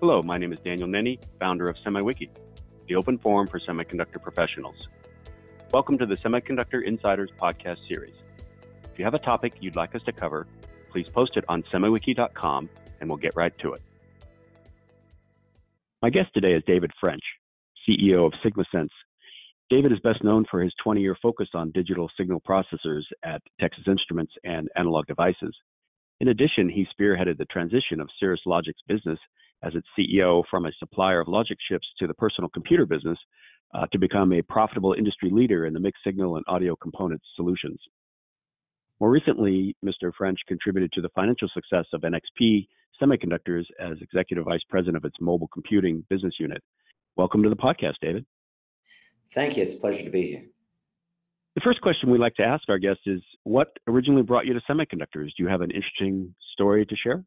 Hello, my name is Daniel Nenny, founder of SemiWiki, the open forum for semiconductor professionals. Welcome to the Semiconductor Insiders podcast series. If you have a topic you'd like us to cover, please post it on semiwiki.com and we'll get right to it. My guest today is David French, CEO of SigmaSense. David is best known for his 20-year focus on digital signal processors at Texas Instruments and Analog Devices. In addition, he spearheaded the transition of Cirrus Logic's business as its CEO from a supplier of logic chips to the personal computer business to become a profitable industry leader in the mixed signal and audio components solutions. More recently, Mr. French contributed to the financial success of NXP Semiconductors as Executive Vice President of its mobile computing business unit. Welcome to the podcast, David. Thank you. It's a pleasure to be here. The first question we like to ask our guests is, what originally brought you to semiconductors? Do you have an interesting story to share?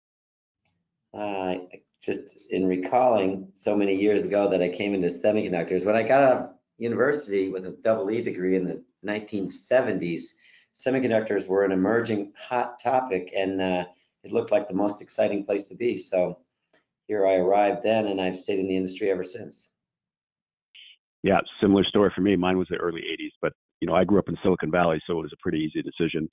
Just in recalling so many years ago that I came into semiconductors, when I got out of university with a double E degree in the 1970s, semiconductors were an emerging hot topic, and it looked like the most exciting place to be. So here I arrived then, and I've stayed in the industry ever since. Yeah, similar story for me. Mine was the early 80s, but I grew up in Silicon Valley, so it was a pretty easy decision.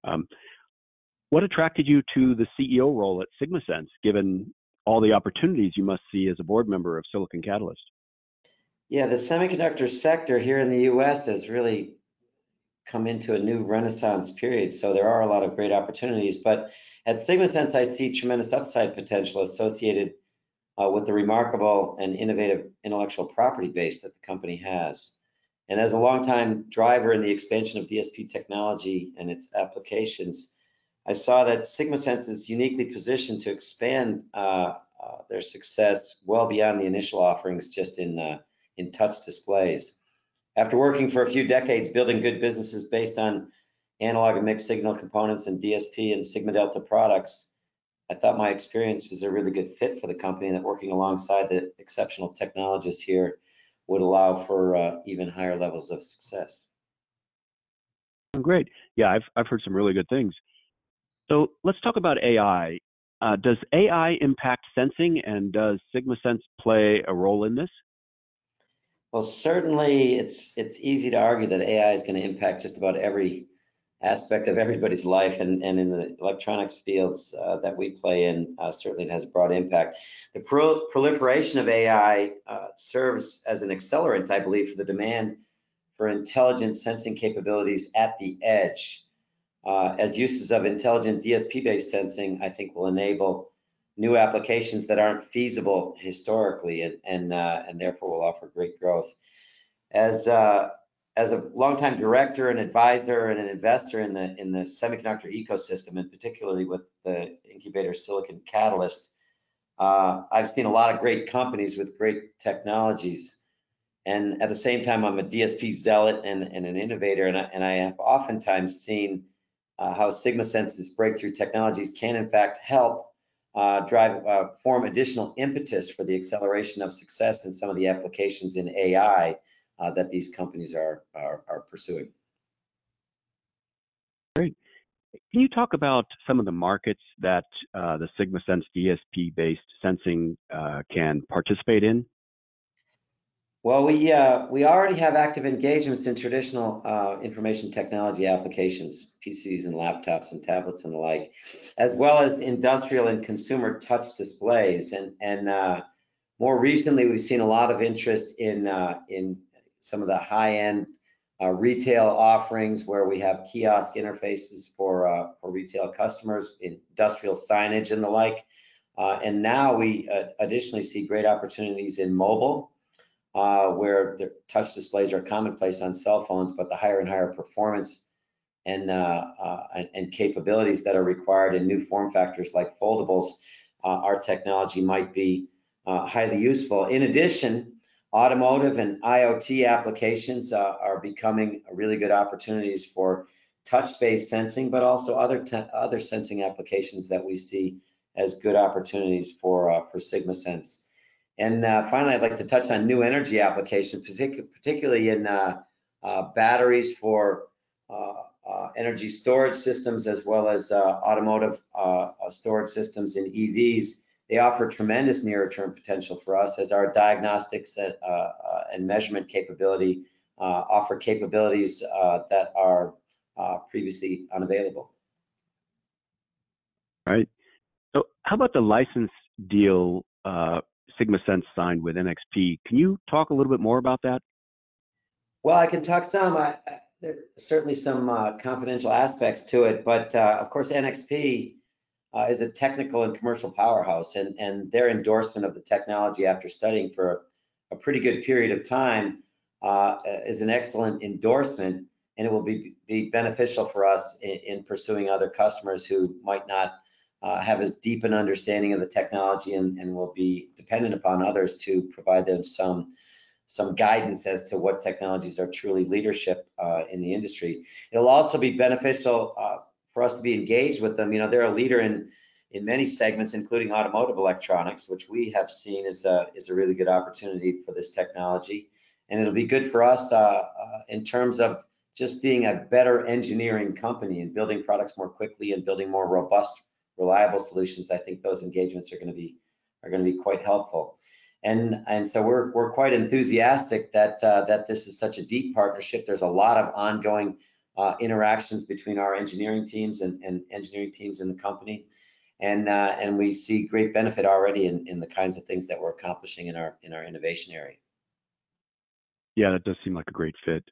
What attracted you to the CEO role at SigmaSense, given all the opportunities you must see as a board member of Silicon Catalyst? Yeah, the semiconductor sector here in the U.S. has really come into a new renaissance period, so there are a lot of great opportunities. But at SigmaSense, I see tremendous upside potential associated with the remarkable and innovative intellectual property base that the company has. And as a longtime driver in the expansion of DSP technology and its applications, I saw that SigmaSense is uniquely positioned to expand their success well beyond the initial offerings just in touch displays. After working for a few decades building good businesses based on analog and mixed signal components and DSP and Sigma Delta products, I thought my experience was a really good fit for the company, and that working alongside the exceptional technologists here would allow for even higher levels of success. Great. Yeah, I've heard some really good things. So let's talk about AI. Does AI impact sensing, and does SigmaSense play a role in this? Well, certainly it's easy to argue that AI is going to impact just about every aspect of everybody's life, and in the electronics fields that we play in, certainly it has a broad impact. The proliferation of AI serves as an accelerant, I believe, for the demand for intelligent sensing capabilities at the edge. As uses of intelligent DSP-based sensing, I think, will enable new applications that aren't feasible historically, and therefore will offer great growth. As a longtime director and advisor and an investor in the semiconductor ecosystem, and particularly with the incubator Silicon Catalyst, I've seen a lot of great companies with great technologies. And at the same time, I'm a DSP zealot and an innovator, and I have oftentimes seen how SigmaSense's breakthrough technologies can in fact help form additional impetus for the acceleration of success in some of the applications in AI that these companies are pursuing. Great. Can you talk about some of the markets that the SigmaSense DSP-based sensing can participate in? Well, we already have active engagements in traditional information technology applications, PCs and laptops and tablets and the like, as well as industrial and consumer touch displays. And more recently, we've seen a lot of interest in some of the high-end retail offerings where we have kiosk interfaces for retail customers, industrial signage and the like. And now we additionally see great opportunities in mobile, where the touch displays are commonplace on cell phones, but the higher and higher performance and capabilities that are required in new form factors like foldables, our technology might be highly useful. In addition, automotive and IoT applications are becoming really good opportunities for touch-based sensing, but also other sensing applications that we see as good opportunities for SigmaSense. And finally, I'd like to touch on new energy applications, particularly in batteries for energy storage systems, as well as automotive storage systems in EVs. they offer tremendous nearer-term potential for us as our diagnostics and measurement capability offer capabilities that are previously unavailable. Right. So how about the license deal SigmaSense signed with NXP? Can you talk a little bit more about that? Well, I can talk some. There's certainly some confidential aspects to it, but of course NXP is a technical and commercial powerhouse, and their endorsement of the technology after studying for a pretty good period of time is an excellent endorsement, and it will be beneficial for us in pursuing other customers who might not have as deep an understanding of the technology and will be dependent upon others to provide them some guidance as to what technologies are truly leadership in the industry. It'll also be beneficial for us to be engaged with them. You know, they're a leader in many segments, including automotive electronics, which we have seen is a really good opportunity for this technology. And it'll be good for us in terms of just being a better engineering company and building products more quickly and building more robust, reliable solutions. I think those engagements are going to be quite helpful. And so we're quite enthusiastic that this is such a deep partnership. There's a lot of ongoing interactions between our engineering teams and engineering teams in the company, and we see great benefit already in the kinds of things that we're accomplishing in our innovation area. Yeah, that does seem like a great fit.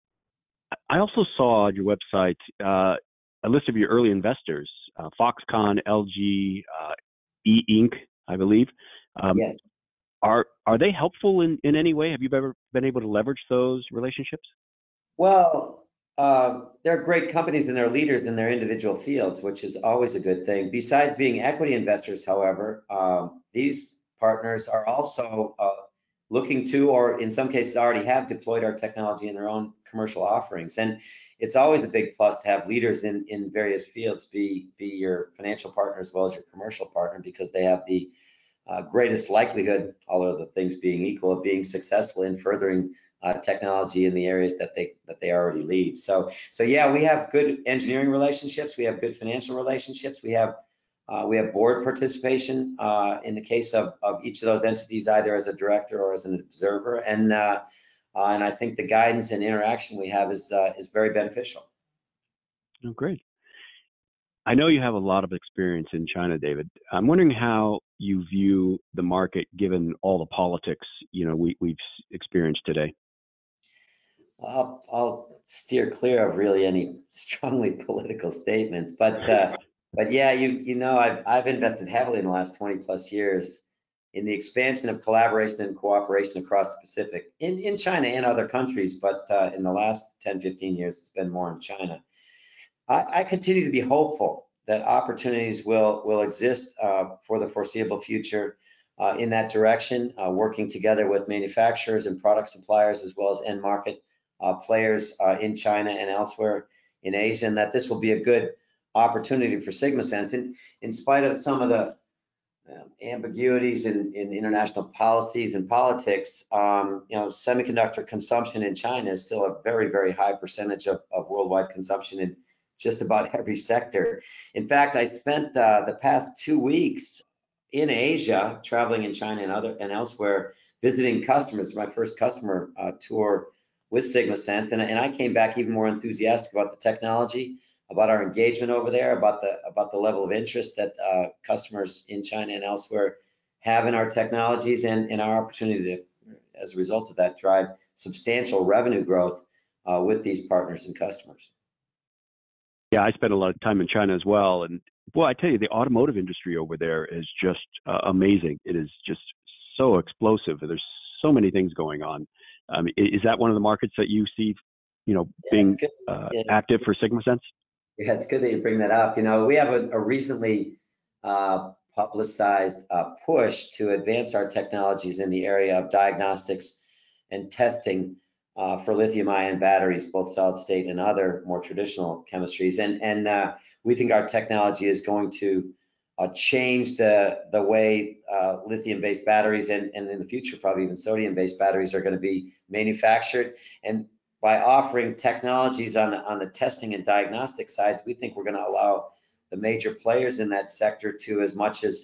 I also saw on your website a list of your early investors: Foxconn, LG, E Ink, I believe. Yes. Are they helpful in any way? Have you ever been able to leverage those relationships? Well, they're great companies and they're leaders in their individual fields, which is always a good thing. Besides being equity investors, however, these partners are also looking to, or in some cases already have deployed our technology in their own commercial offerings. And it's always a big plus to have leaders in various fields be your financial partner as well as your commercial partner, because they have the greatest likelihood, all other things being equal, of being successful in furthering technology in the areas that they already lead. So yeah, we have good engineering relationships. We have good financial relationships. We have board participation in the case of each of those entities, either as a director or as an observer. And I think the guidance and interaction we have is very beneficial. Oh, great. I know you have a lot of experience in China, David. I'm wondering how you view the market given all the politics, you know, we've experienced today. I'll steer clear of really any strongly political statements, but yeah, you know, I've invested heavily in the last 20 plus years in the expansion of collaboration and cooperation across the Pacific in China and other countries, but in the last 10, 15 years, it's been more in China. I continue to be hopeful that opportunities will exist for the foreseeable future in that direction, working together with manufacturers and product suppliers as well as end market players in China and elsewhere in Asia, and that this will be a good opportunity for SigmaSense. In spite of some of the ambiguities in international policies and politics, you know, semiconductor consumption in China is still a very, very high percentage of worldwide consumption in just about every sector. In fact, I spent the past 2 weeks in Asia, traveling in China and elsewhere, visiting customers. My first customer tour with SigmaSense, and I came back even more enthusiastic about the technology, about our engagement over there, about the level of interest that customers in China and elsewhere have in our technologies, and our opportunity to, as a result of that, drive substantial revenue growth with these partners and customers. Yeah, I spent a lot of time in China as well, and boy, I tell you, the automotive industry over there is just amazing. It is just so explosive. There's so many things going on. Is that one of the markets that you see, you know, being active for SigmaSense? Yeah, it's good that you bring that up. You know, we have a recently publicized push to advance our technologies in the area of diagnostics and testing for lithium-ion batteries, both solid state and other more traditional chemistries. And we think our technology is going to change the way lithium-based batteries and in the future probably even sodium-based batteries are going to be manufactured. And by offering technologies on the testing and diagnostic sides, we think we're going to allow the major players in that sector to, as much as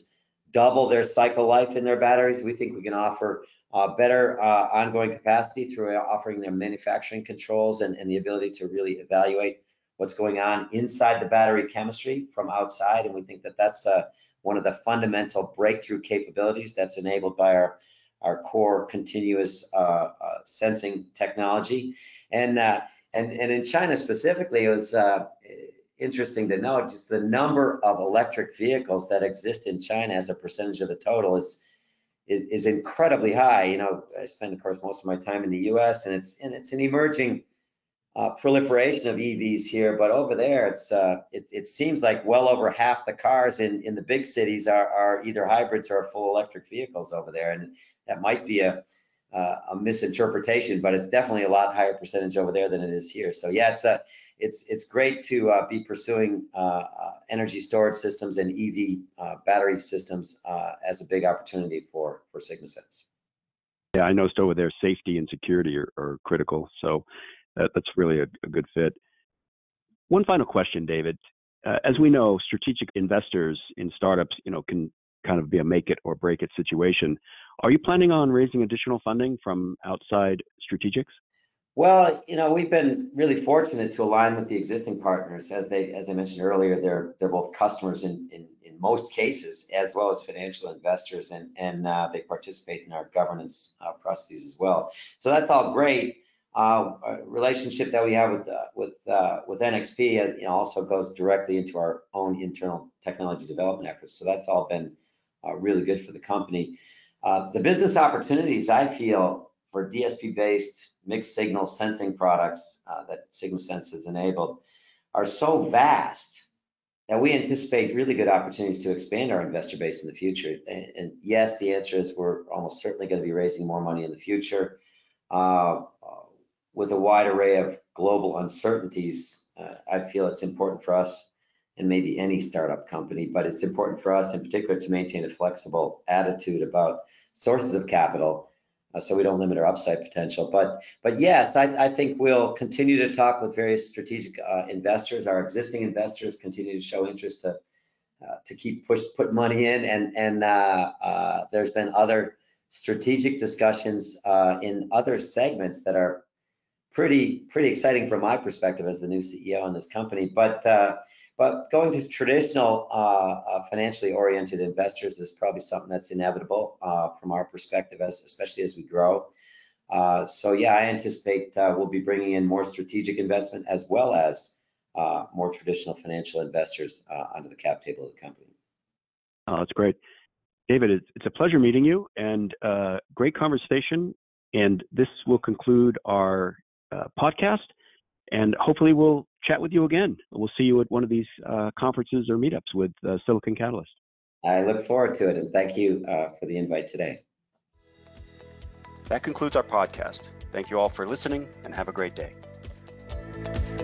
double their cycle life in their batteries. We think we can offer better ongoing capacity through offering them manufacturing controls and the ability to really evaluate what's going on inside the battery chemistry from outside. And we think that that's one of the fundamental breakthrough capabilities that's enabled by our core continuous sensing technology. And in China specifically, it was interesting to note just the number of electric vehicles that exist in China as a percentage of the total is incredibly high. You know, I spend, of course, most of my time in the U.S. and it's an emerging proliferation of EVs here, but over there, it seems like well over half the cars in the big cities are either hybrids or full electric vehicles over there, and that might be a misinterpretation, but it's definitely a lot higher percentage over there than it is here. So yeah, it's great to be pursuing energy storage systems and EV battery systems as a big opportunity for SigmaSense. Yeah, I noticed over there safety and security are critical, so that's really a good fit. One final question, David. As we know, strategic investors in startups, can kind of be a make it or break it situation. Are you planning on raising additional funding from outside strategics? Well, we've been really fortunate to align with the existing partners. As I mentioned earlier, they're both customers in most cases, as well as financial investors, and they participate in our governance processes as well. So that's all great. A relationship that we have with NXP also goes directly into our own internal technology development efforts. So that's all been really good for the company. The business opportunities, I feel, for DSP-based mixed signal sensing products that SigmaSense has enabled are so vast that we anticipate really good opportunities to expand our investor base in the future. And yes, the answer is we're almost certainly going to be raising more money in the future. With a wide array of global uncertainties, I feel it's important for us, and maybe any startup company, but it's important for us in particular to maintain a flexible attitude about sources of capital so we don't limit our upside potential. But yes, I think we'll continue to talk with various strategic investors. Our existing investors continue to show interest to keep put money in, and there's been other strategic discussions in other segments that are pretty exciting from my perspective as the new CEO in this company. But going to traditional financially oriented investors is probably something that's inevitable from our perspective, especially as we grow. So yeah, I anticipate we'll be bringing in more strategic investment as well as more traditional financial investors onto the cap table of the company. Oh, that's great. David, it's a pleasure meeting you, and great conversation. And this will conclude our podcast, and hopefully we'll chat with you again. We'll see you at one of these conferences or meetups with Silicon Catalyst. I look forward to it, and thank you for the invite today. That concludes our podcast. Thank you all for listening, and have a great day.